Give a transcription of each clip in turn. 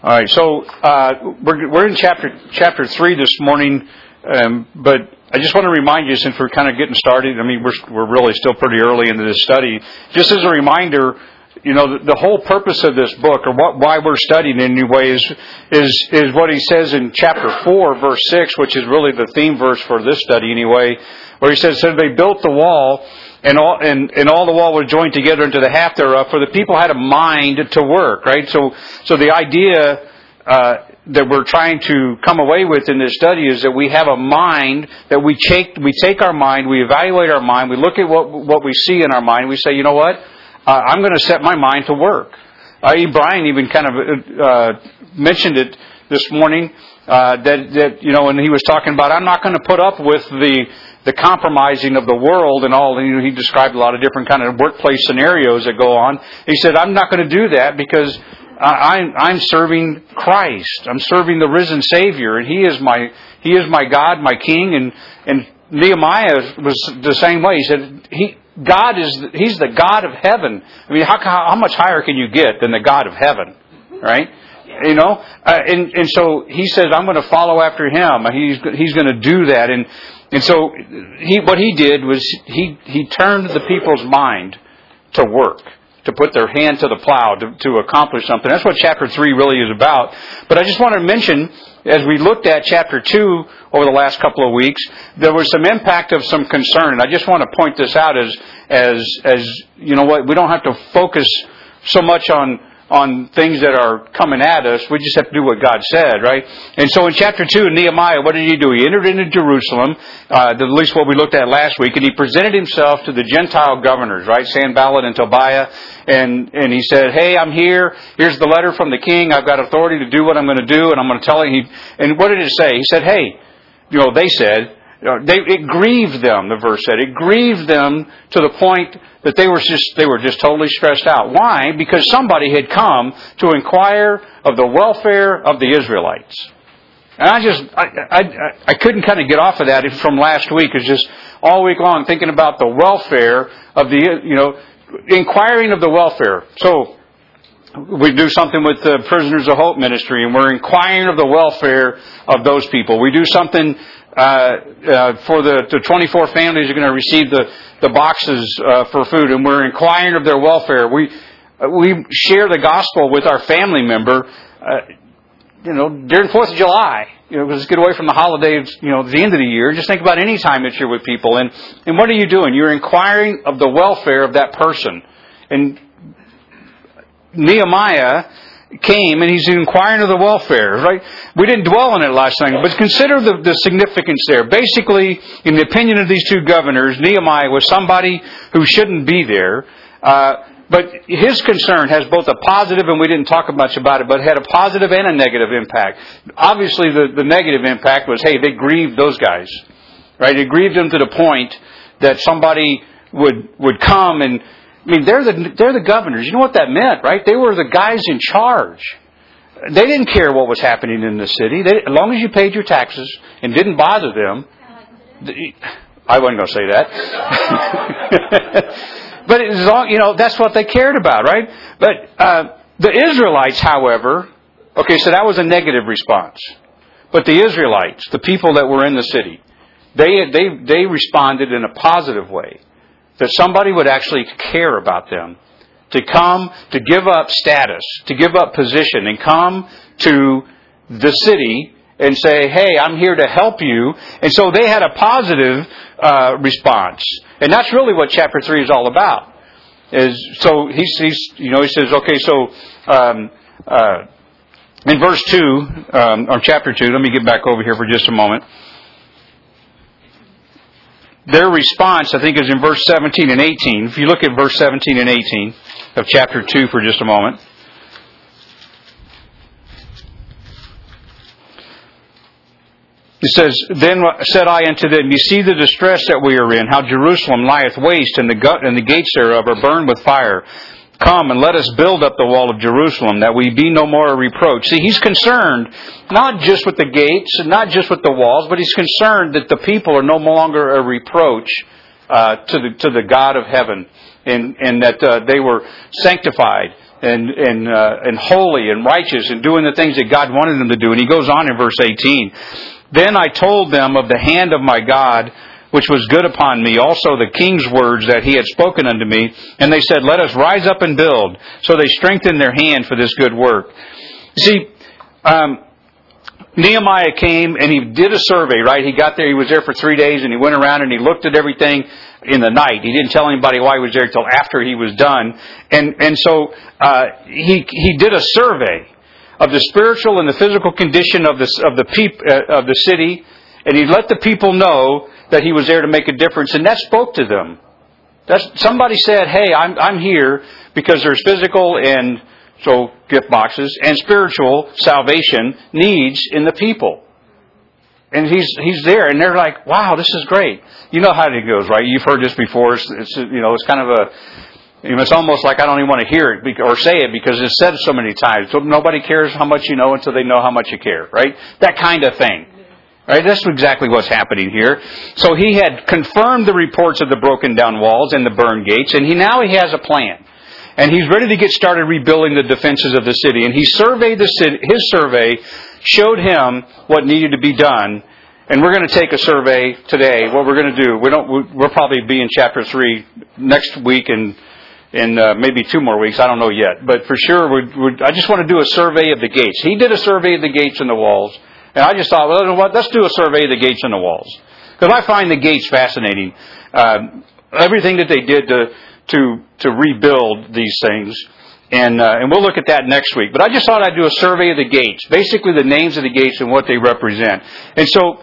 All right, so we're in chapter 3 this morning, but I just want to remind you, since we're kind of getting started, I mean, we're really still pretty early into this study. Just as a reminder, you know, the whole purpose of this book, or why we're studying it anyway, is what he says in chapter 4, verse 6, which is really the theme verse for this study anyway, where he says, so they built the wall, and all the wall was joined together into the half thereof, for the people had a mind to work, right? So the idea that we're trying to come away with in this study is that we have a mind, that we take our mind, we evaluate our mind, we look at what we see in our mind, we say, you know what? I'm going to set my mind to work. Brian even kind of mentioned it this morning, that you know, when he was talking about, I'm not going to put up with the compromising of the world and all. And he described a lot of different kind of workplace scenarios that go on. He said, I'm not going to do that because I'm serving Christ. I'm serving the risen Savior, and He is my God, my King. And Nehemiah was the same way. He said, He's the God of heaven. I mean, how much higher can you get than the God of heaven, right? You know, and so he says, I'm going to follow after Him. He's going to do that, and so what he did was he turned the people's mind to work, to put their hand to the plow, to accomplish something. That's what chapter 3 really is about. But I just want to mention, as we looked at chapter 2 over the last couple of weeks, there was some impact of some concern. And I just want to point this out as you know what, we don't have to focus so much on things that are coming at us. We just have to do what God said, right? And so in chapter 2 in Nehemiah, what did he do? He entered into Jerusalem, at least what we looked at last week, and he presented himself to the Gentile governors, right? Sanballat and Tobiah. And he said, hey, I'm here. Here's the letter from the king. I've got authority to do what I'm going to do, and I'm going to tell you. And what did it say? He said, hey, you know, they said, it grieved them, the verse said. It grieved them to the point that they were just totally stressed out. Why? Because somebody had come to inquire of the welfare of the Israelites. And I couldn't kind of get off of that from last week. It's just all week long thinking about the welfare of the, you know, inquiring of the welfare. So we do something with the Prisoners of Hope ministry, and we're inquiring of the welfare of those people. We do something for the 24 families who are going to receive the boxes for food, and we're inquiring of their welfare. We share the gospel with our family member, you know, during 4th of July. You know, let's get away from the holidays, you know, at the end of the year. Just think about any time that you're with people. And what are you doing? You're inquiring of the welfare of that person. And Nehemiah came and he's inquiring of the welfare, right? We didn't dwell on it last time, but consider the significance there. Basically, in the opinion of these two governors, Nehemiah was somebody who shouldn't be there. But his concern has both a positive, and we didn't talk much about it, but had a positive and a negative impact. Obviously, the negative impact was, hey, they grieved those guys, right? It grieved them to the point that somebody would come and, I mean, they're the governors. You know what that meant, right? They were the guys in charge. They didn't care what was happening in the city. As long as you paid your taxes and didn't bother them. I wasn't going to say that. But as long, you know, that's what they cared about, right? But the Israelites, however, okay, so that was a negative response. But the Israelites, the people that were in the city, they responded in a positive way. That somebody would actually care about them, to come, to give up status, to give up position, and come to the city and say, hey, I'm here to help you. And so they had a positive response. And that's really what chapter 3 is all about. So he says, okay, so in verse 2, or chapter 2, let me get back over here for just a moment. Their response, I think, is in verse 17 and 18. If you look at verse 17 and 18 of chapter 2 for just a moment. It says, then said I unto them, ye see the distress that we are in, how Jerusalem lieth waste, and the gates thereof are burned with fire. Come and let us build up the wall of Jerusalem, that we be no more a reproach. See, he's concerned not just with the gates, and not just with the walls, but he's concerned that the people are no longer a reproach to the God of heaven, and that they were sanctified and holy and righteous and doing the things that God wanted them to do. And he goes on in verse 18. Then I told them of the hand of my God, which was good upon me, also the king's words that he had spoken unto me. And they said, let us rise up and build. So they strengthened their hand for this good work. See, Nehemiah came and he did a survey, right? He got there, he was there for 3 days, and he went around and he looked at everything in the night. He didn't tell anybody why he was there until after he was done. And so he did a survey of the spiritual and the physical condition of the city, and he let the people know that he was there to make a difference, and that spoke to them. Somebody said, hey, I'm here because there's physical and so gift boxes and spiritual salvation needs in the people. And he's there, and they're like, wow, this is great. You know how it goes, right? You've heard this before. It's kind of it's almost like I don't even want to hear it or say it because it's said so many times. So nobody cares how much you know until they know how much you care, right? That kind of thing. Right? That's exactly what's happening here. So he had confirmed the reports of the broken down walls and the burned gates, and now he has a plan. And he's ready to get started rebuilding the defenses of the city. And he surveyed the city. His survey showed him what needed to be done. And we're going to take a survey today. What we're going to do, we'll probably be in chapter 3 next week and maybe 2 more weeks. I don't know yet. But for sure, I just want to do a survey of the gates. He did a survey of the gates and the walls. And I just thought, well, you know what? Let's do a survey of the gates and the walls. Because I find the gates fascinating. Everything that they did to rebuild these things. And we'll look at that next week. But I just thought I'd do a survey of the gates. Basically the names of the gates and what they represent. And so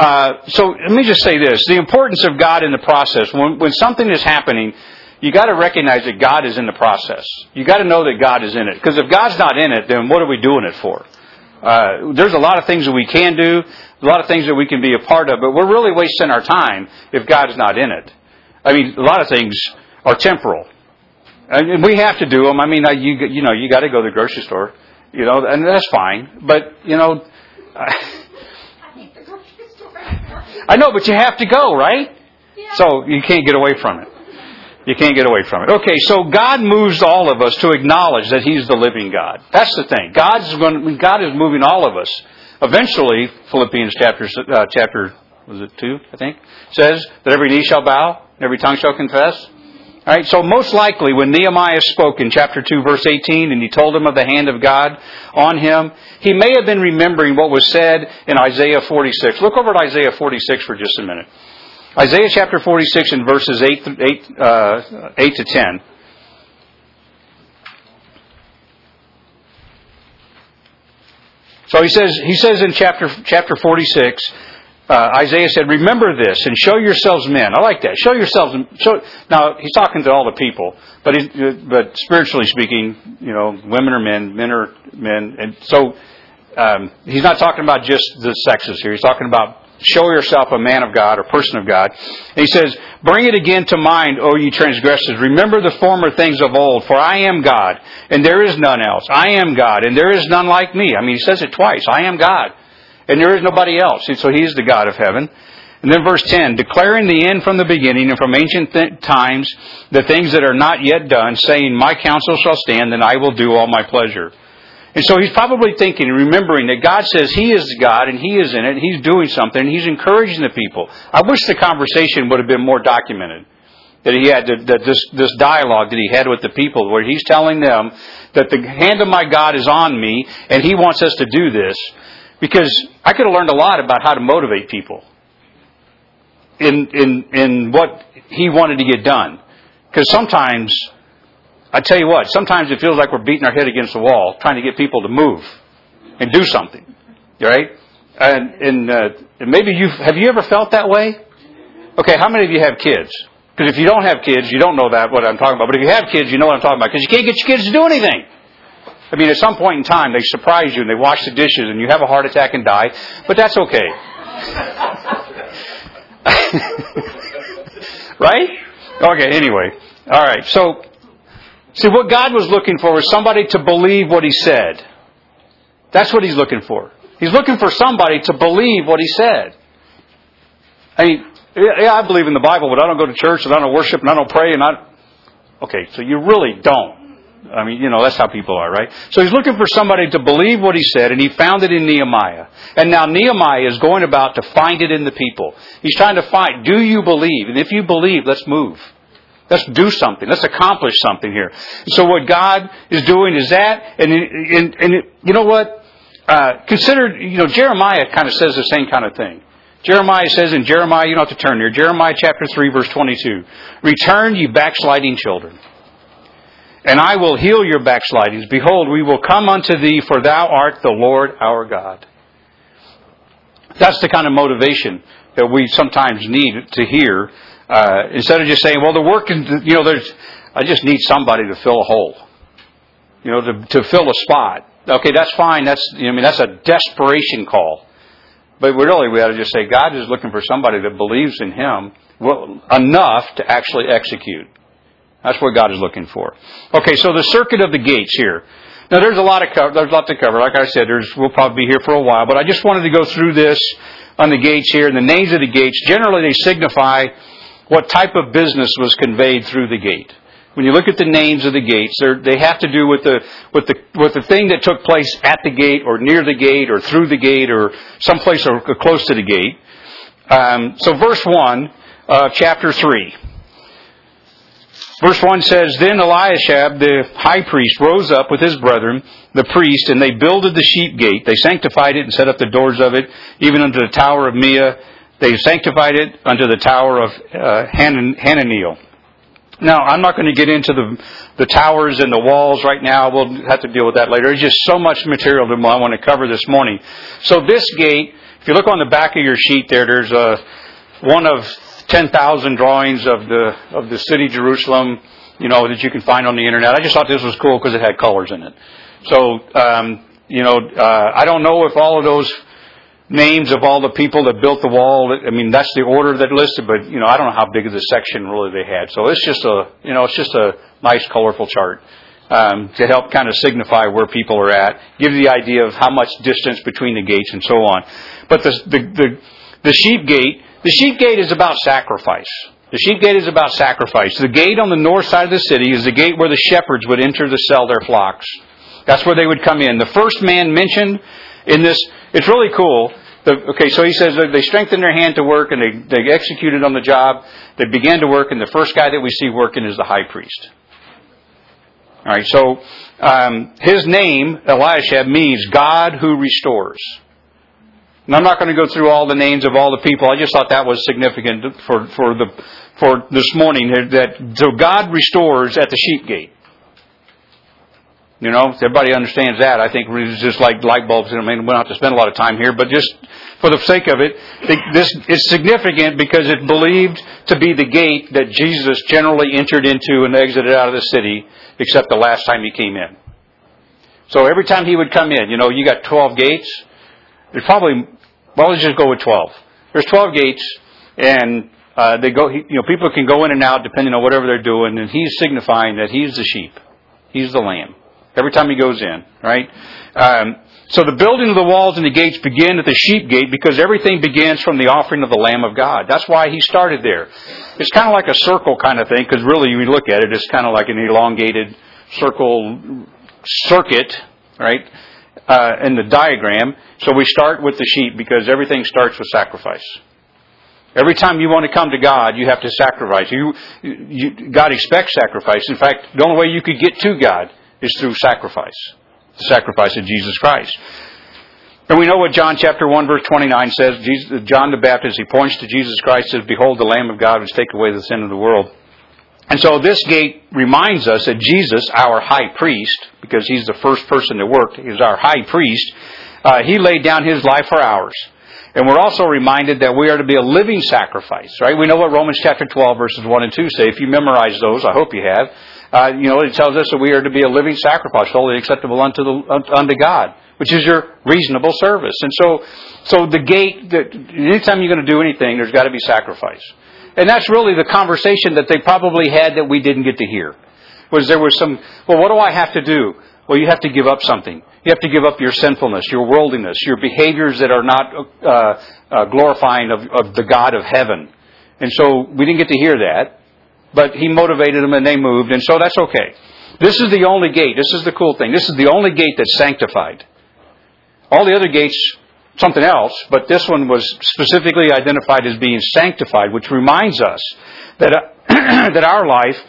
let me just say this. The importance of God in the process. When something is happening, you got to recognize that God is in the process. You got to know that God is in it. Because if God's not in it, then what are we doing it for? There's a lot of things that we can do, a lot of things that we can be a part of, but we're really wasting our time if God's not in it. I mean, a lot of things are temporal, and we have to do them. I mean, you got to go to the grocery store, and that's fine. But I hate the grocery store. I know, but you have to go, right? Yeah. So you can't get away from it. You can't get away from it. Okay, so God moves all of us to acknowledge that He's the living God. That's the thing. God is moving all of us. Eventually, Philippians chapter was it 2, I think, says that every knee shall bow, and every tongue shall confess. All right, so most likely when Nehemiah spoke in chapter 2, verse 18, and he told them of the hand of God on him, he may have been remembering what was said in Isaiah 46. Look over at Isaiah 46 for just a minute. Isaiah chapter 46 and verses 8 to 10. So he says in chapter 46, Isaiah said, remember this and show yourselves men. I like that. Show yourselves. Now, he's talking to all the people, but spiritually speaking, women are men, men are men. And so he's not talking about just the sexes here. He's talking about show yourself a man of God or person of God. And he says, bring it again to mind, O ye transgressors. Remember the former things of old, for I am God, and there is none else. I am God, and there is none like me. I mean, he says it twice. I am God, and there is nobody else. And so He is the God of heaven. And then verse 10, declaring the end from the beginning and from ancient times the things that are not yet done, saying, my counsel shall stand, and I will do all my pleasure. And so he's probably thinking and remembering that God says He is God and He is in it. He's doing something. He's encouraging the people. I wish the conversation would have been more documented. That he had this dialogue that he had with the people where he's telling them that the hand of my God is on me and He wants us to do this. Because I could have learned a lot about how to motivate people in what He wanted to get done. Because sometimes, I tell you what, sometimes it feels like we're beating our head against the wall trying to get people to move and do something, right? And maybe have you ever felt that way? Okay, how many of you have kids? Because if you don't have kids, you don't know what I'm talking about. But if you have kids, you know what I'm talking about. Because you can't get your kids to do anything. I mean, at some point in time, they surprise you and they wash the dishes and you have a heart attack and die. But that's okay. Right? Okay, anyway. All right, so see, what God was looking for was somebody to believe what He said. That's what He's looking for. He's looking for somebody to believe what He said. I mean, yeah, I believe in the Bible, but I don't go to church and I don't worship and I don't pray and okay, so you really don't. I mean, that's how people are, right? So he's looking for somebody to believe what he said, and he found it in Nehemiah. And now Nehemiah is going about to find it in the people. He's trying to find, do you believe? And if you believe, let's move. Let's do something. Let's accomplish something here. So what God is doing is that, and you know what? Consider, Jeremiah kind of says the same kind of thing. Jeremiah says in Jeremiah, you don't have to turn here, Jeremiah chapter 3, verse 22, "Return, ye backsliding children, and I will heal your backslidings. Behold, we will come unto thee, for thou art the Lord our God." That's the kind of motivation that we sometimes need to hear. Instead of just saying, well, the work, I just need somebody to fill a hole. To fill a spot. Okay, that's fine. That's a desperation call. But we ought to just say, God is looking for somebody that believes in Him enough to actually execute. That's what God is looking for. Okay, so the circuit of the gates here. Now, there's a lot to cover. Like I said, we'll probably be here for a while. But I just wanted to go through this on the gates here. And the names of the gates, generally they signify what type of business was conveyed through the gate. When you look at the names of the gates, they have to do with the thing that took place at the gate, or near the gate, or through the gate, or someplace close to the gate. So verse 1 of chapter 3. Verse 1 says, "Then Eliashib the high priest rose up with his brethren, the priest, and they builded the sheep gate. They sanctified it and set up the doors of it, even unto the tower of Meah. They sanctified it unto the tower of Hananiel." Now, I'm not going to get into the towers and the walls right now. We'll have to deal with that later. There's just so much material that I want to cover this morning. So this gate, if you look on the back of your sheet there's one of 10,000 drawings of the city of Jerusalem, that you can find on the internet. I just thought this was cool because it had colors in it. So, I don't know if all of those names of all the people that built the wall, that's the order that listed, but, I don't know how big of the section really they had. So it's just a nice colorful chart, to help kind of signify where people are at, give you the idea of how much distance between the gates and so on. But the sheep gate is about sacrifice. The sheep gate is about sacrifice. The gate on the north side of the city is the gate where the shepherds would enter to sell their flocks. That's where they would come in. The first man mentioned in this, it's really cool. So he says that they strengthened their hand to work, and they executed on the job. They began to work, and the first guy that we see working is the high priest. All right, so his name, Eliashib, means God who restores. And I'm not going to go through all the names of all the people. I just thought that was significant for this morning. So God restores at the sheep gate. Everybody understands that. I think it's just like light bulbs. We don't have to spend a lot of time here, but just for the sake of it, this is significant because it's believed to be the gate that Jesus generally entered into and exited out of the city, except the last time he came in. So every time he would come in, you got 12 gates. There's probably, let's just go with 12. There's 12 gates, and people can go in and out depending on whatever they're doing, and he's signifying that he's the sheep. He's the lamb. Every time he goes in, right? So the building of the walls and the gates begin at the sheep gate because everything begins from the offering of the Lamb of God. That's why he started there. It's kind of like a circle kind of thing, because really, when you look at it, it's kind of like an elongated circuit, right? In the diagram. So we start with the sheep because everything starts with sacrifice. Every time you want to come to God, you have to sacrifice. God expects sacrifice. In fact, the only way you could get to God is through sacrifice. The sacrifice of Jesus Christ. And we know what John chapter 1 verse 29 says. John the Baptist, he points to Jesus Christ, says, "Behold the Lamb of God which taketh away the sin of the world." And so this gate reminds us that Jesus, our high priest, because he's the first person that worked, he's our high priest, he laid down his life for ours. And we're also reminded that we are to be a living sacrifice, right? We know what Romans chapter 12 verses 1 and 2 say. If you memorize those, I hope you have. It tells us that we are to be a living sacrifice, wholly acceptable unto God, which is your reasonable service. And so the gate, anytime you're going to do anything, there's got to be sacrifice. And that's really the conversation that they probably had that we didn't get to hear. There was some, what do I have to do? Well, you have to give up something. You have to give up your sinfulness, your worldliness, your behaviors that are not glorifying of the God of heaven. And so we didn't get to hear that. But he motivated them and they moved, and so that's okay. This is the only gate. This is the cool thing. This is the only gate that's sanctified. All the other gates, something else, but this one was specifically identified as being sanctified, which reminds us that that our life,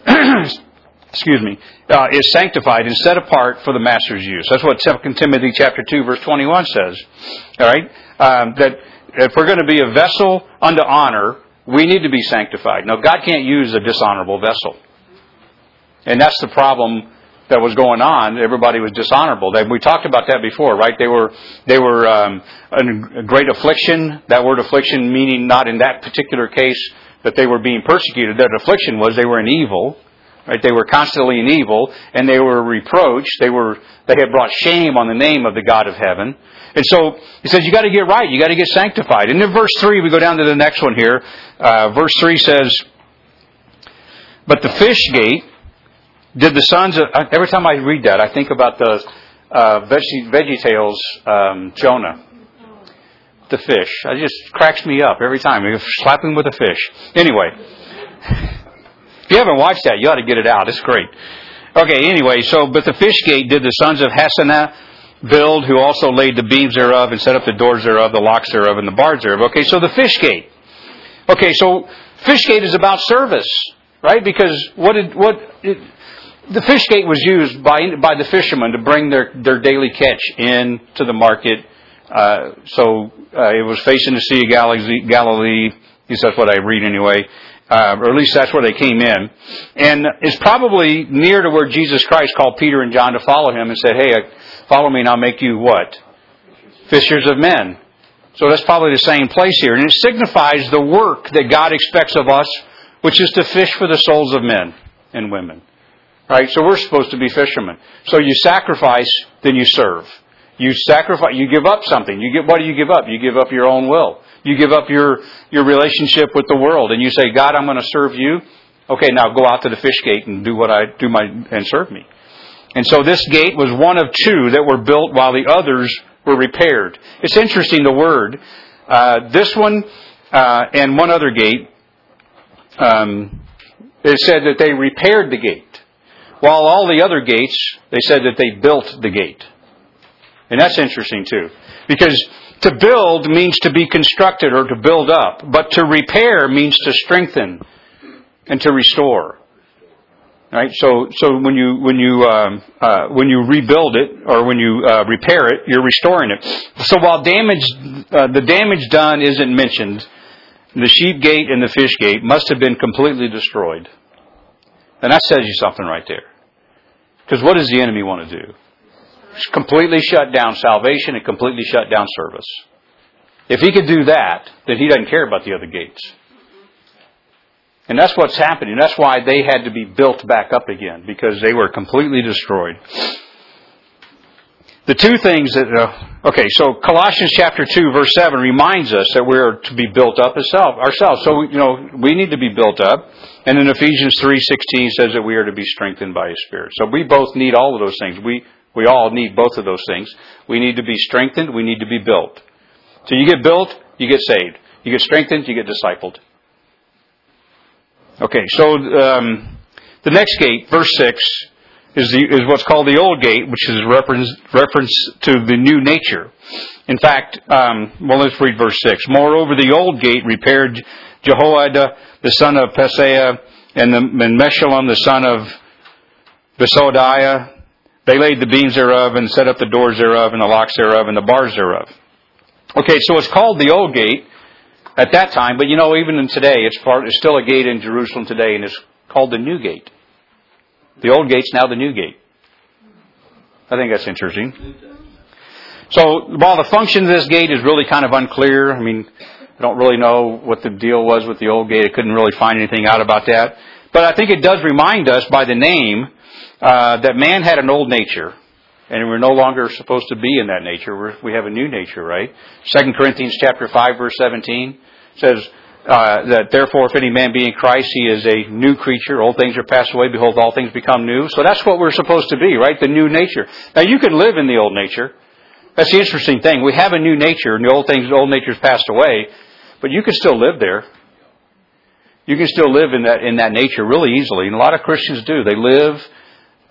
is sanctified and set apart for the Master's use. That's what 2 Timothy chapter 2, verse 21 says. All right, that if we're going to be a vessel unto honor, we need to be sanctified. Now, God can't use a dishonorable vessel, and that's the problem that was going on. Everybody was dishonorable. We talked about that before, right? They were in a great affliction. That word affliction meaning not in that particular case that they were being persecuted. That affliction was they were in evil, right? They were constantly in evil, and they were reproached. They had brought shame on the name of the God of heaven. And so he says, you got to get right. You got to get sanctified. And in verse 3, we go down to the next one here. Verse 3 says, but the fish gate did the sons of... Every time I read that, I think about the VeggieTales Jonah. The fish. It just cracks me up every time. You slap him with a fish. Anyway. If you haven't watched that, you ought to get it out. It's great. Okay, anyway, but the fish gate did the sons of Hassenaah build, who also laid the beams thereof, and set up the doors thereof, the locks thereof, and the bars thereof. Okay, so the fish gate. Okay, so fish gate is about service, right? Because the fish gate was used by the fishermen to bring their daily catch in to the market. It was facing the Sea of Galilee. At least that's what I read anyway. Or at least that's where they came in. And it's probably near to where Jesus Christ called Peter and John to follow Him and said, hey, follow me and I'll make you what? Fishers of men. So that's probably the same place here. And it signifies the work that God expects of us, which is to fish for the souls of men and women. Right? So we're supposed to be fishermen. So you sacrifice, then you serve. You sacrifice, you give up something. What do you give up? You give up your own will. You give up your relationship with the world, and you say, God, I'm going to serve you. Okay, now go out to the fish gate and do what I do and serve me. And so this gate was one of two that were built while the others were repaired. It's interesting, the word. This one and one other gate, it said that they repaired the gate. While all the other gates, they said that they built the gate. And that's interesting too. Because to build means to be constructed or to build up. But to repair means to strengthen and to restore. Right? So when you rebuild it or when you repair it, you're restoring it. So while the damage done isn't mentioned, the sheep gate and the fish gate must have been completely destroyed. And that says you something right there. Because what does the enemy want to do? Completely shut down salvation and completely shut down service. If he could do that, then he doesn't care about the other gates. And that's what's happening. That's why they had to be built back up again, because they were completely destroyed. The two things that... so Colossians chapter 2, verse 7 reminds us that we're to be built up ourselves. So, we need to be built up. And in Ephesians 3:16 says that we are to be strengthened by His Spirit. So we both need all of those things. We all need both of those things. We need to be strengthened. We need to be built. So you get built, you get saved. You get strengthened, you get discipled. Okay, so the next gate, verse 6, is what's called the old gate, which is reference to the new nature. In fact, let's read verse 6. Moreover, the old gate repaired Jehoiada, the son of Paseah, and Meshullam, the son of Besodiah. They laid the beams thereof and set up the doors thereof and the locks thereof and the bars thereof. Okay, so it's called the old gate at that time, but even in today, it's still a gate in Jerusalem today, and it's called the new gate. The old gate's now the new gate. I think that's interesting. So while the function of this gate is really kind of unclear, I don't really know what the deal was with the old gate. I couldn't really find anything out about that. But I think it does remind us by the name that man had an old nature, and we're no longer supposed to be in that nature. We have a new nature, right? 2 Corinthians chapter 5, verse 17 says that therefore if any man be in Christ, he is a new creature. Old things are passed away. Behold, all things become new. So that's what we're supposed to be, right? The new nature. Now you can live in the old nature. That's the interesting thing. We have a new nature, and the old nature's passed away, but you can still live there. You can still live in that nature really easily, and a lot of Christians do. They live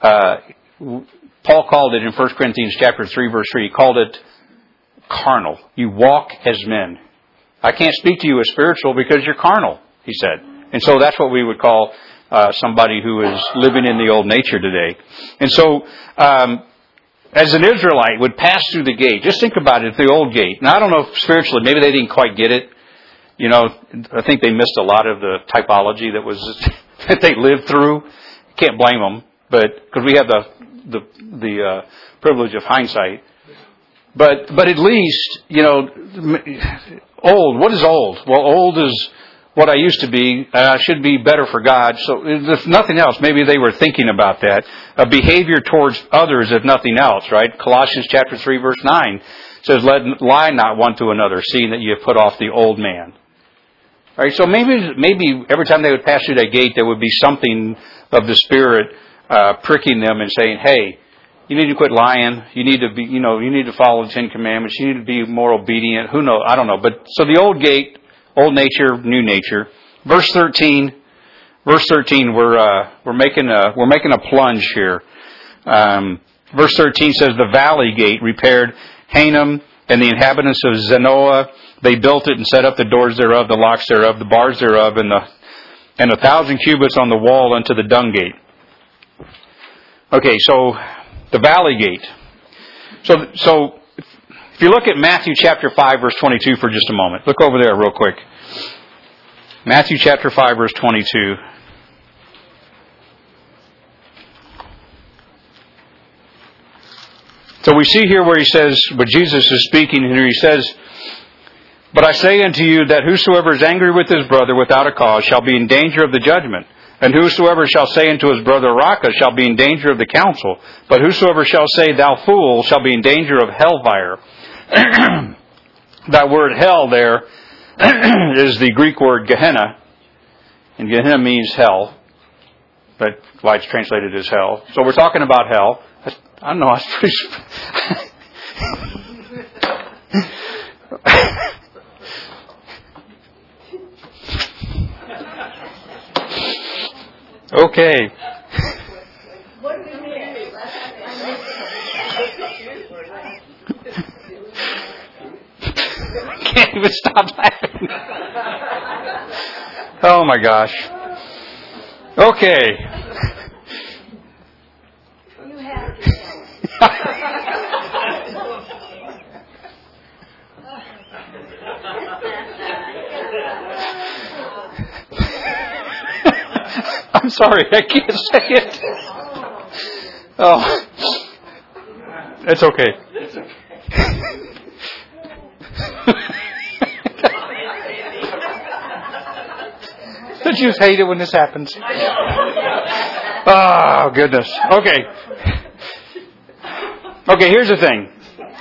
Paul called it in 1 Corinthians chapter 3, verse 3, he called it carnal. You walk as men. I can't speak to you as spiritual because you're carnal, he said. And so that's what we would call somebody who is living in the old nature today. And so, as an Israelite would pass through the gate, just think about it, the old gate. Now, I don't know if spiritually, maybe they didn't quite get it. You know, I think they missed a lot of the typology that they lived through. Can't blame them, but because we have the privilege of hindsight. But at least, you know, old. What is old? Well, old is what I used to be. I should be better for God. So if nothing else, maybe they were thinking about that. A behavior towards others, if nothing else, right? Colossians chapter 3, verse 9 says, lie not one to another, seeing that you have put off the old man. All right, so maybe every time they would pass through that gate, there would be something of the Spirit pricking them and saying, hey, you need to quit lying. You need to be, you need to follow the Ten Commandments. You need to be more obedient. Who knows? I don't know. But so the old gate, old nature, new nature. Verse 13. We're making a plunge here. Verse 13 says, the valley gate repaired Hanam and the inhabitants of Zanoah. They built it and set up the doors thereof, the locks thereof, the bars thereof, and 1,000 cubits on the wall unto the dung gate. Okay, so the valley gate. So if you look at Matthew chapter 5, verse 22 for just a moment. Look over there real quick. Matthew chapter 5, verse 22. So we see here where he says, but Jesus is speaking here, he says, but I say unto you that whosoever is angry with his brother without a cause shall be in danger of the judgment. And whosoever shall say unto his brother, Raca, shall be in danger of the council. But whosoever shall say, thou fool, shall be in danger of hellfire. That word hell there is the Greek word Gehenna. And Gehenna means hell. That's why it's translated as hell. So we're talking about hell. I don't know, I was pretty Okay. What do you mean? Can't even stop laughing. Oh my gosh. Okay. You have to I'm sorry, I can't say it. Oh, it's okay. Don't you hate it when this happens? Oh, goodness. Okay. Okay, here's the thing.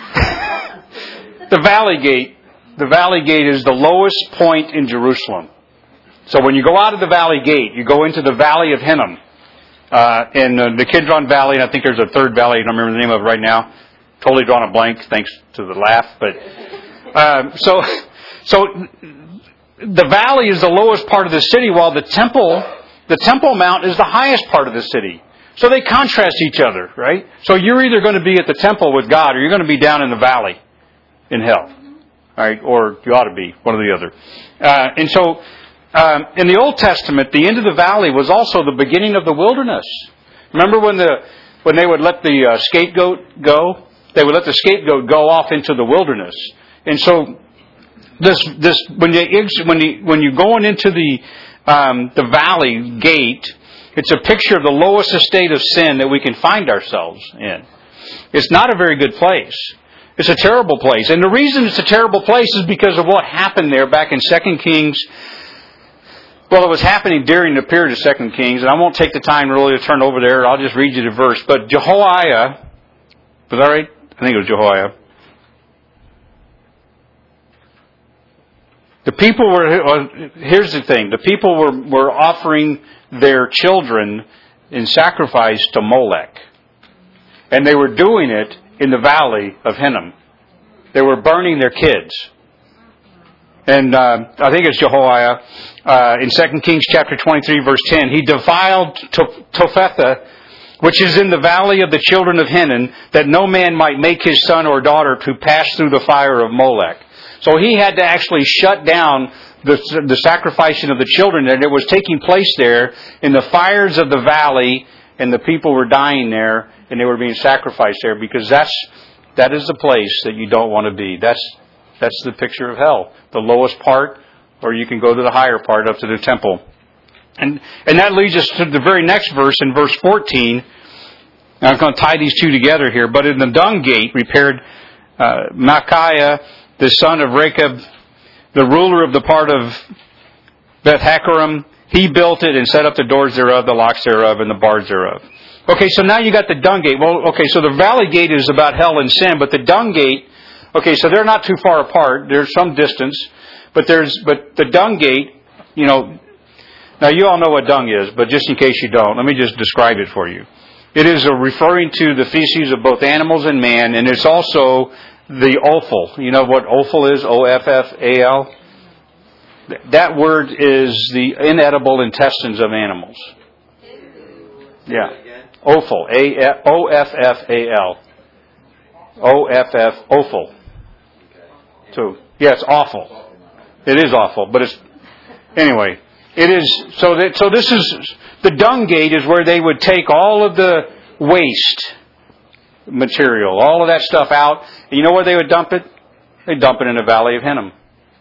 The Valley Gate is the lowest point in Jerusalem. So when you go out of the Valley Gate, you go into the Valley of Hinnom, in the Kidron Valley, and I think there's a third valley, I don't remember the name of it right now. Totally drawn a blank, thanks to the laugh. But so the valley is the lowest part of the city, while the Temple Mount is the highest part of the city. So they contrast each other, right? So you're either going to be at the temple with God, or you're going to be down in the valley in hell, all right? Or you ought to be one or the other. And so in the Old Testament, the end of the valley was also the beginning of the wilderness. Remember when they would let the scapegoat go? They would let the scapegoat go off into the wilderness. And so when you're going into the valley gate, it's a picture of the lowest estate of sin that we can find ourselves in. It's not a very good place. It's a terrible place. And the reason it's a terrible place is because of what happened there back in 2 Kings. Well, it was happening during the period of 2 Kings, and I won't take the time really to turn over there. I'll just read you the verse. But Jehoiah, was that right? I think it was Jehoiah. The people were, here's the thing, the people were offering their children in sacrifice to Molech. And they were doing it in the valley of Hinnom. They were burning their kids. And I think it's Jehoiah, in 2 Kings chapter 23, verse 10, he defiled Tophethah which is in the valley of the children of Hinnom, that no man might make his son or daughter to pass through the fire of Molech. So he had to actually shut down the sacrificing of the children, and it was taking place there in the fires of the valley, and the people were dying there, and they were being sacrificed there, because that is the place that you don't want to be. That's the picture of hell, the lowest part, or you can go to the higher part up to the temple. And that leads us to the very next verse, in verse 14. Now I'm going to tie these two together here. But in the dung gate repaired Micaiah, the son of Rechab, the ruler of the part of Beth-Hakerem. He built it and set up the doors thereof, the locks thereof, and the bars thereof. Okay, so now you got the dung gate. Well, okay, so the valley gate is about hell and sin, but the dung gate, okay, so they're not too far apart. There's some distance, but the dung gate, now you all know what dung is, but just in case you don't, let me just describe it for you. It is referring to the feces of both animals and man, and it's also the offal. You know what offal is? O-F-F-A-L? That word is the inedible intestines of animals. Yeah. Offal. O-F-F-A-L. O-F-F. Offal. So, yeah, it's awful. It is awful, but it's... Anyway, it is... So this is... The dung gate is where they would take all of the waste material, all of that stuff out. And you know where they would dump it? They'd dump it in the Valley of Hinnom.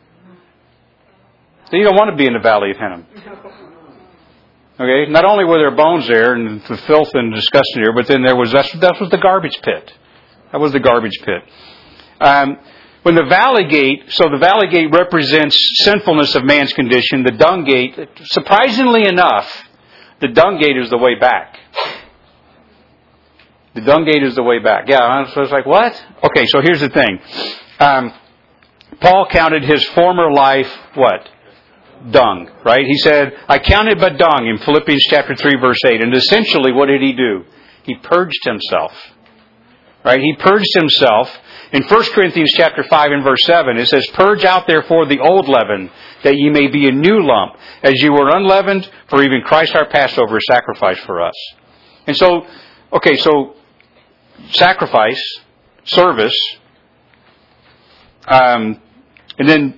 So you don't want to be in the Valley of Hinnom. Okay? Not only were there bones there and the filth and disgusting there, but then that was the garbage pit. That was the garbage pit. When the valley gate, so the valley gate represents sinfulness of man's condition. The dung gate, surprisingly enough, the dung gate is the way back. The dung gate is the way back. Yeah, so it's like, what? Okay, so here's the thing. Paul counted his former life, what? Dung, right? He said, I counted but dung in Philippians chapter 3, verse 8. And essentially, what did he do? He purged himself. Right? He purged himself. In 1 Corinthians chapter 5 and verse 7, it says, Purge out therefore the old leaven, that ye may be a new lump, as you were unleavened, for even Christ our Passover is sacrificed for us. And so, okay, so sacrifice, service, and then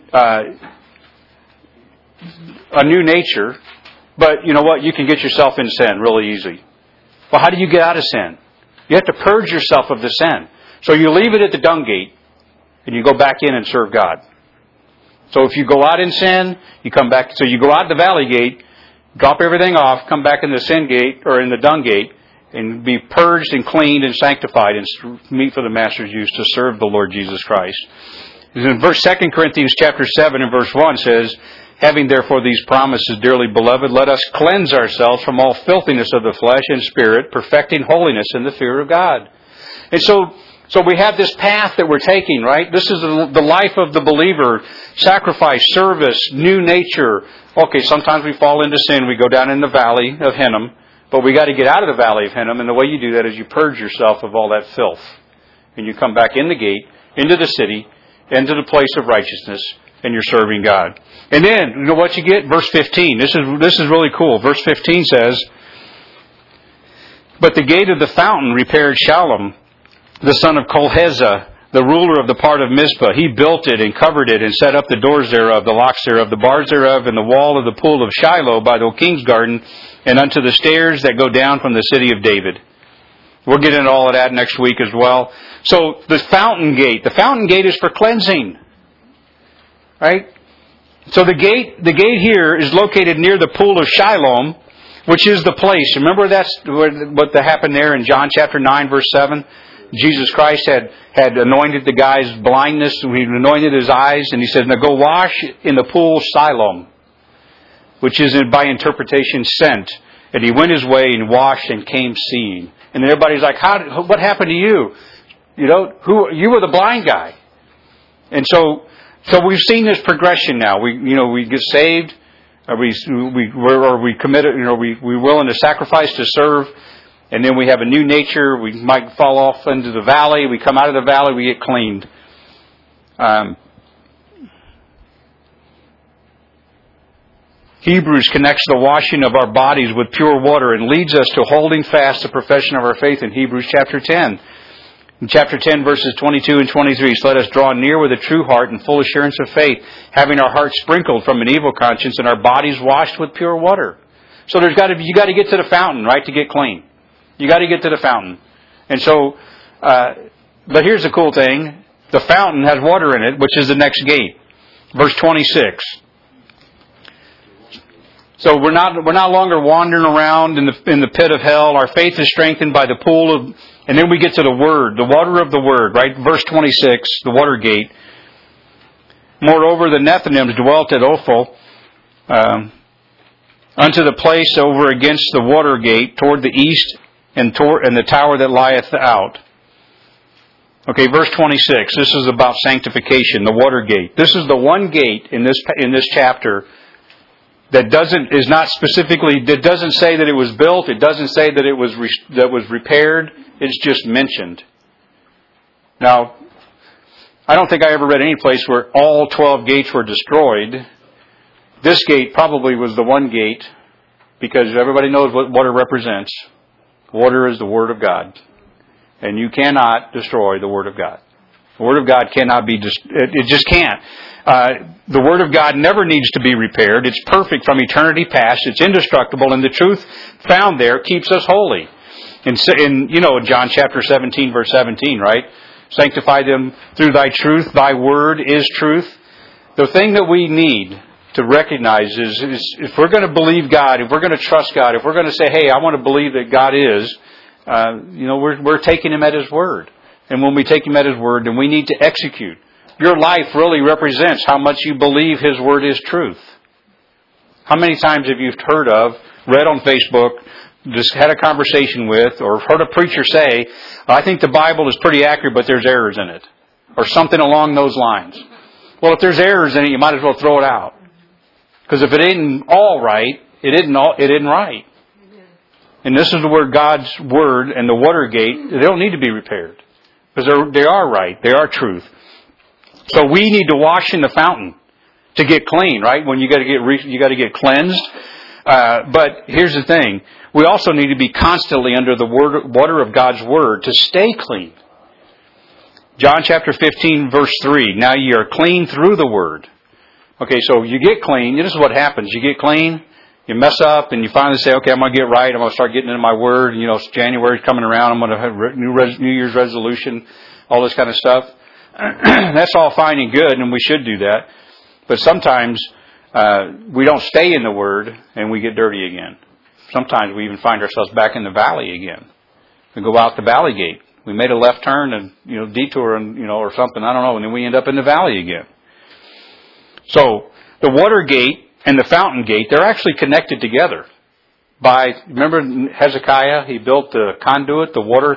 a new nature. But you know what? You can get yourself in sin really easy. Well, how do you get out of sin? You have to purge yourself of the sin. So you leave it at the dung gate, and you go back in and serve God. So if you go out in sin, you come back. So you go out the valley gate, drop everything off, come back in the sin gate, or in the dung gate, and be purged and cleaned and sanctified and meet for the Master's use to serve the Lord Jesus Christ. In 2 Corinthians chapter 7 and verse 1 says, Having therefore these promises, dearly beloved, let us cleanse ourselves from all filthiness of the flesh and spirit, perfecting holiness in the fear of God. And so we have this path that we're taking, right? This is the life of the believer. Sacrifice, service, new nature. Okay, sometimes we fall into sin. We go down in the valley of Hinnom. But we got to get out of the valley of Hinnom. And the way you do that is you purge yourself of all that filth. And you come back in the gate, into the city, into the place of righteousness, and you're serving God. And then, you know what you get? Verse 15. This is really cool. Verse 15 says, But the gate of the fountain repaired Shallum, the son of Kolhezah, the ruler of the part of Mizpah. He built it and covered it and set up the doors thereof, the locks thereof, the bars thereof, and the wall of the pool of Shiloh by the king's garden, and unto the stairs that go down from the city of David. We'll get into all of that next week as well. So the fountain gate is for cleansing. Right? So the gate here is located near the pool of Shiloh, which is the place. Remember what happened there in John chapter 9 verse 7? Jesus Christ had anointed the guy's blindness, and he anointed his eyes, and he said, now go wash in the pool Siloam, which is by interpretation sent. And he went his way and washed and came seeing. And everybody's like, what happened to you? You were the blind guy. And so we've seen this progression now. We get saved, or we committed, we're willing to sacrifice to serve. And then we have a new nature. We might fall off into the valley. We come out of the valley. We get cleaned. Hebrews connects the washing of our bodies with pure water and leads us to holding fast the profession of our faith in Hebrews chapter 10. In chapter 10, verses 22 and 23, so let us draw near with a true heart and full assurance of faith, having our hearts sprinkled from an evil conscience and our bodies washed with pure water. So you got to get to the fountain, right, to get clean. You got to get to the fountain. And so, but here's the cool thing. The fountain has water in it, which is the next gate. Verse 26. So we're not longer wandering around in the pit of hell. Our faith is strengthened by the pool of, and then we get to the Word, the water of the Word, right? Verse 26, the water gate. Moreover, the Nethinims dwelt at Ophel, unto the place over against the water gate toward the east, and the tower that lieth out. Okay, verse 26. This is about sanctification, the water gate. This is the one gate in this chapter that doesn't say that it was built. It doesn't say that it was repaired. It's just mentioned. Now, I don't think I ever read any place where all 12 gates were destroyed. This gate probably was the one gate because everybody knows what water represents. Water is the Word of God. And you cannot destroy the Word of God. The Word of God cannot be it just can't. The Word of God never needs to be repaired. It's perfect from eternity past. It's indestructible, and the truth found there keeps us holy. In John chapter 17, verse 17, right? Sanctify them through thy truth. Thy word is truth. The thing that we need to recognize is if we're going to believe God, if we're going to trust God, if we're going to say, hey, I want to believe that God is, we're taking Him at His word. And when we take Him at His word, then we need to execute. Your life really represents how much you believe His word is truth. How many times have you heard of, read on Facebook, just had a conversation with, or heard a preacher say, I think the Bible is pretty accurate, but there's errors in it. Or something along those lines. Well, if there's errors in it, you might as well throw it out. Because if it ain't all right, it isn't right. And this is where God's word and the water gate, they don't need to be repaired. Because they are right. They are truth. So we need to wash in the fountain to get clean, right? When you got to get cleansed. But here's the thing. We also need to be constantly under the water of God's word to stay clean. John chapter 15, verse 3. Now ye are clean through the word. Okay, so you get clean. This is what happens. You get clean, you mess up, and you finally say, okay, I'm going to get right. I'm going to start getting into my word. January's coming around. I'm going to have New Year's resolution, all this kind of stuff. That's all fine and good, and we should do that. But sometimes we don't stay in the Word, and we get dirty again. Sometimes we even find ourselves back in the valley again. We go out the valley gate. We made a left turn and detour and or something, I don't know, and then we end up in the valley again. So the water gate and the fountain gate, they're actually connected together. Remember Hezekiah? He built the conduit, the water.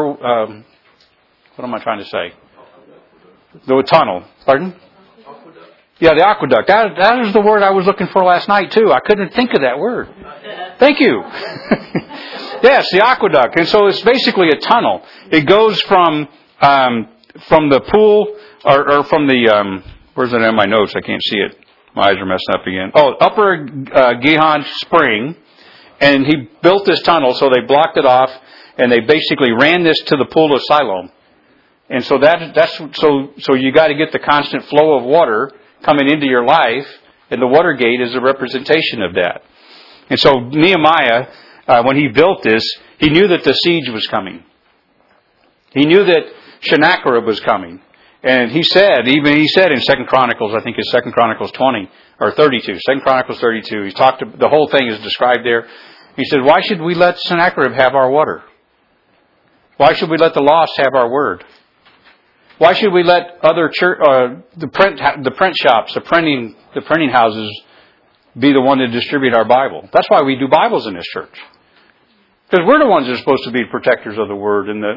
What am I trying to say? The tunnel. Pardon? Aqueduct. Yeah, the aqueduct. That is the word I was looking for last night too. I couldn't think of that word. Thank you. Yes, the aqueduct. And so it's basically a tunnel. It goes from the pool or from the where's it in my notes? I can't see it. My eyes are messing up again. Oh, Upper Gihon Spring, and he built this tunnel, so they blocked it off, and they basically ran this to the pool of Siloam. And so so you got to get the constant flow of water coming into your life, and the water gate is a representation of that. And so Nehemiah, when he built this, he knew that the siege was coming. He knew that Sennacherib was coming. And he said in 2 Chronicles, I think it's 2 Chronicles 20 or 32, 2 Chronicles 32, the whole thing is described there. He said, why should we let Sennacherib have our water? Why should we let the lost have our word? Why should we let other the print shops, the printing houses be the one to distribute our Bible? That's why we do Bibles in this church. Because we're the ones that are supposed to be protectors of the word and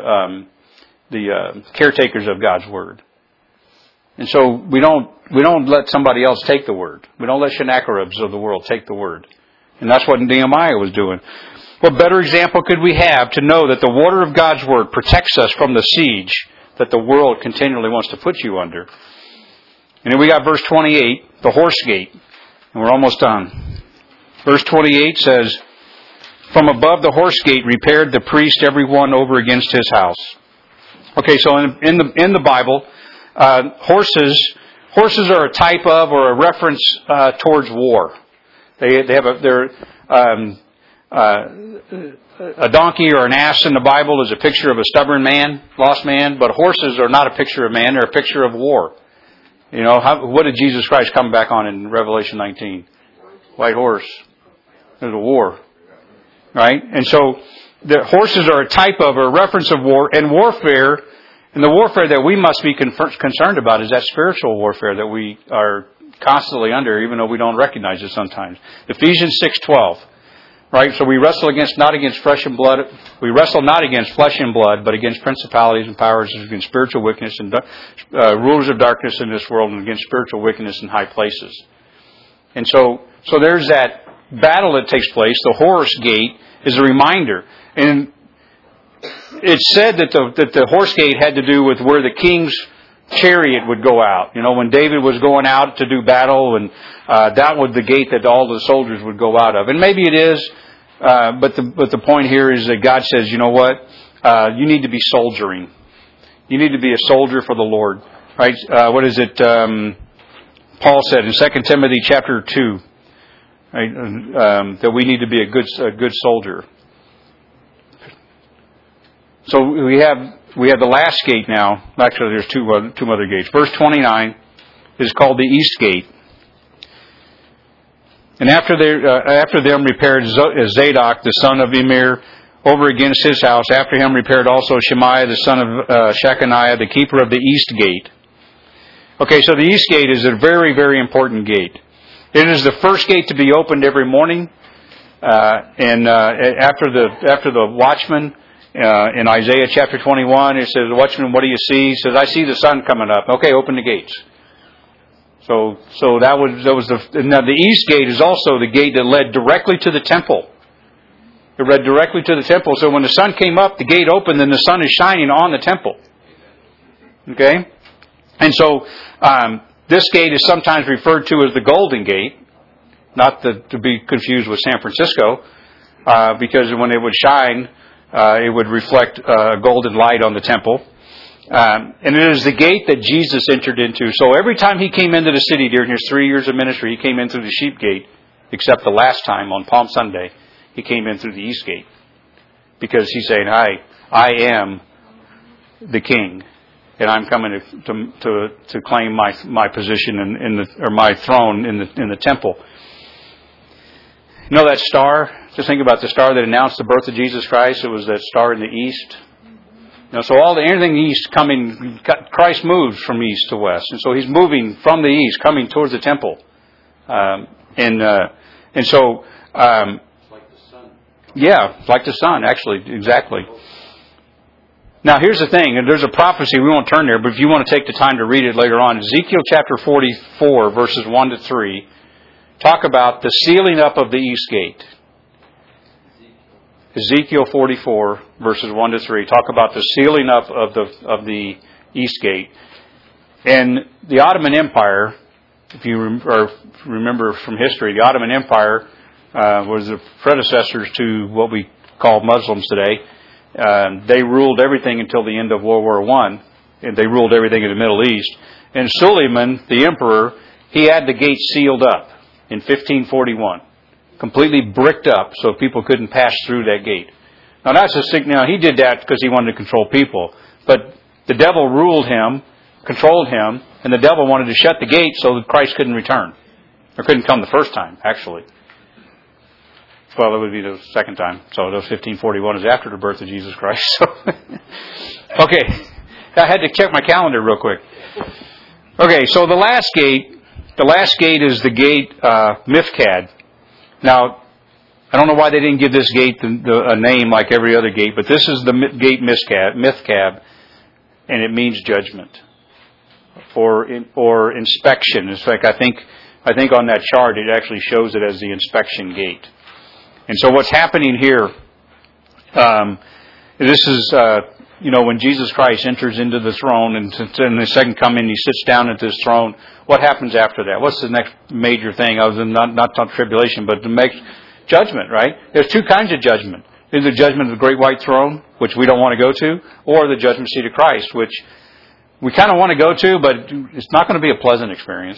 the caretakers of God's word. And so we don't let somebody else take the word. We don't let Sennacheribs of the world take the word. And that's what Nehemiah was doing. What better example could we have to know that the water of God's word protects us from the siege that the world continually wants to put you under? And then we got verse 28, the horse gate. And we're almost done. Verse 28 says, "From above the horse gate repaired the priest every one over against his house." Okay, so in the Bible, horses are a type of or a reference towards war. A donkey or an ass in the Bible is a picture of a stubborn man, lost man, but horses are not a picture of man; they're a picture of war. You know, what did Jesus Christ come back on in Revelation 19? White horse. There's a war, right? And so the horses are a type of or a reference of war and warfare. And the warfare that we must be concerned about is that spiritual warfare that we are constantly under, even though we don't recognize it sometimes. Ephesians 6:12, right? So we wrestle not against flesh and blood. We wrestle not against flesh and blood, but against principalities and powers, against spiritual wickedness and rulers of darkness in this world, and against spiritual wickedness in high places. And so there's that battle that takes place. The horse gate is a reminder. And it's said that the horse gate had to do with where the king's chariot would go out. You know, when David was going out to do battle, and that was the gate that all the soldiers would go out of. And maybe it is, but the point here is that God says, you know what? You need to be soldiering. You need to be a soldier for the Lord. Right? What is it? Paul said in 2 Timothy chapter 2, right, that we need to be a good soldier. So we have the last gate now. Actually, there's two other gates. Verse 29 is called the East Gate. And after them repaired Zadok the son of Immer over against his house. After him repaired also Shemaiah the son of Shechaniah, the keeper of the East Gate. Okay, so the East Gate is a very, very important gate. It is the first gate to be opened every morning, and after the watchman. In Isaiah chapter 21, it says, "Watchman, what do you see?" He says, "I see the sun coming up." Okay, open the gates. So that was now the East Gate is also the gate that led directly to the temple. It led directly to the temple. So when the sun came up, the gate opened, and the sun is shining on the temple. Okay, and so this gate is sometimes referred to as the Golden Gate, not to be confused with San Francisco, because when it would shine. It would reflect a golden light on the temple. And it is the gate that Jesus entered into. So every time he came into the city during his 3 years of ministry, he came in through the sheep gate, except the last time on Palm Sunday, he came in through the East Gate. Because he's saying, I am the king, and I'm coming to claim my position or my throne in the temple. You know that star? Just think about the star that announced the birth of Jesus Christ. It was that star in the east. You know, so anything east coming, Christ moves from east to west, and so he's moving from the east, coming towards the temple, and so like the sun. Yeah, like the sun, actually, exactly. Now here's the thing, and there's a prophecy. We won't turn there, but if you want to take the time to read it later on, Ezekiel chapter 44, verses 1 to 3. Talk about the sealing up of the East Gate. Ezekiel 44, verses 1 to 3. Talk about the sealing up of the East Gate. And the Ottoman Empire, if you remember from history, the Ottoman Empire was the predecessors to what we call Muslims today. They ruled everything until the end of World War I, and they ruled everything in the Middle East. And Suleiman, the emperor, he had the gate sealed up in 1541, completely bricked up so people couldn't pass through that gate. Now now he did that because he wanted to control people, but the devil ruled him, controlled him, and the devil wanted to shut the gate so that Christ couldn't return, or couldn't come the first time, actually. Well, it would be the second time. So the 1541 is after the birth of Jesus Christ. So okay, I had to check my calendar real quick. Okay, so the last gate is the gate Mifkad. Now, I don't know why they didn't give this gate a name like every other gate, but this is the gate Mifkad, and it means judgment or inspection. In fact, I think on that chart it actually shows it as the inspection gate. And so what's happening here? This is when Jesus Christ enters into the throne and in the second coming, He sits down at this throne, what happens after that? What's the next major thing other than not tribulation, but the next judgment, right? There's two kinds of judgment. There's the judgment of the great white throne, which we don't want to go to, or the judgment seat of Christ, which we kind of want to go to, but it's not going to be a pleasant experience.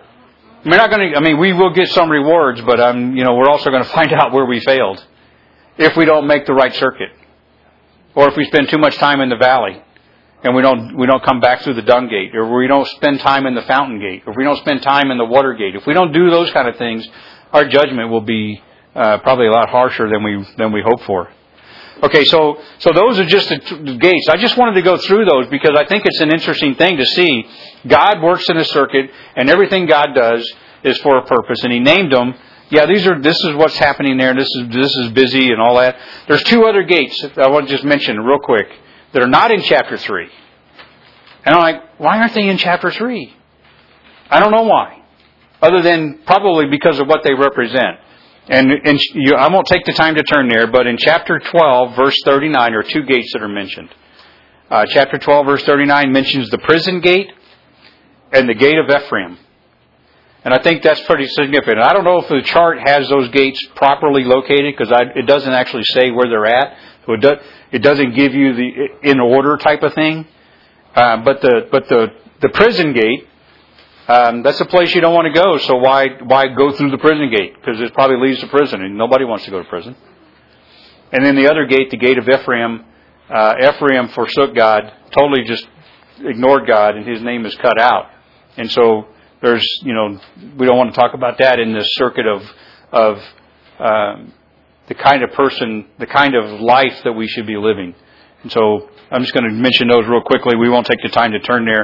We will get some rewards, but we're also going to find out where we failed if we don't make the right circuit, or if we spend too much time in the valley and we don't come back through the dung gate, or we don't spend time in the fountain gate, or if we don't spend time in the water gate. If we don't do those kind of things, our judgment will be probably a lot harsher than we hope for. Okay, so those are just the gates. I just wanted to go through those because I think it's an interesting thing to see. God works in a circuit, and everything God does is for a purpose. And He named them. Yeah, this is what's happening there. This is busy and all that. There's two other gates that I want to just mention real quick that are not in chapter 3. And I'm like, why aren't they in chapter 3? I don't know why, other than probably because of what they represent. And I won't take the time to turn there, but in chapter 12, verse 39, are two gates that are mentioned. Chapter 12, verse 39 mentions the prison gate and the gate of Ephraim. And I think that's pretty significant. I don't know if the chart has those gates properly located, because it doesn't actually say where they're at. So it doesn't give you the in order type of thing. But the prison gate, that's a place you don't want to go. So why go through the prison gate? Because it probably leads to prison, and nobody wants to go to prison. And then the other gate, the gate of Ephraim, Ephraim forsook God, totally just ignored God, and his name is cut out. And so there's, we don't want to talk about that in this circuit of the kind of person, the kind of life that we should be living. And so I'm just going to mention those real quickly. We won't take the time to turn there.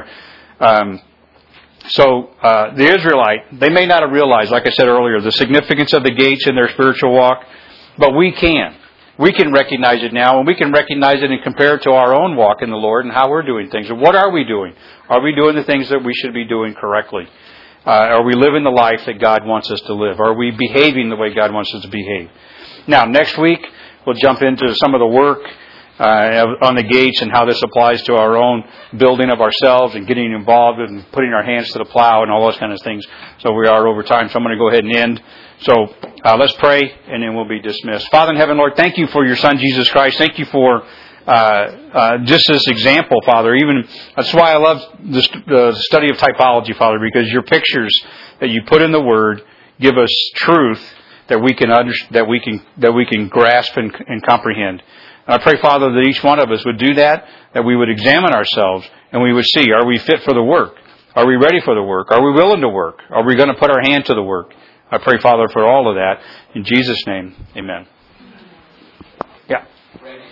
So the Israelite, they may not have realized, like I said earlier, the significance of the gates in their spiritual walk, but we can. We can recognize it now, and we can recognize it and compare it to our own walk in the Lord and how we're doing things. And what are we doing? Are we doing the things that we should be doing correctly? Are we living the life that God wants us to live? Are we behaving the way God wants us to behave? Now, next week, we'll jump into some of the work on the gates and how this applies to our own building of ourselves and getting involved and putting our hands to the plow and all those kind of things. So we are over time, so I'm going to go ahead and end. So let's pray, and then we'll be dismissed. Father in heaven, Lord, thank you for your Son, Jesus Christ. Thank you for just this example, Father. That's why I love the study of typology, Father, because your pictures that you put in the Word give us truth that we can grasp and comprehend. And I pray, Father, that each one of us would do that we would examine ourselves and we would see, are we fit for the work? Are we ready for the work? Are we willing to work? Are we going to put our hand to the work? I pray, Father, for all of that. In Jesus' name, amen. Yeah.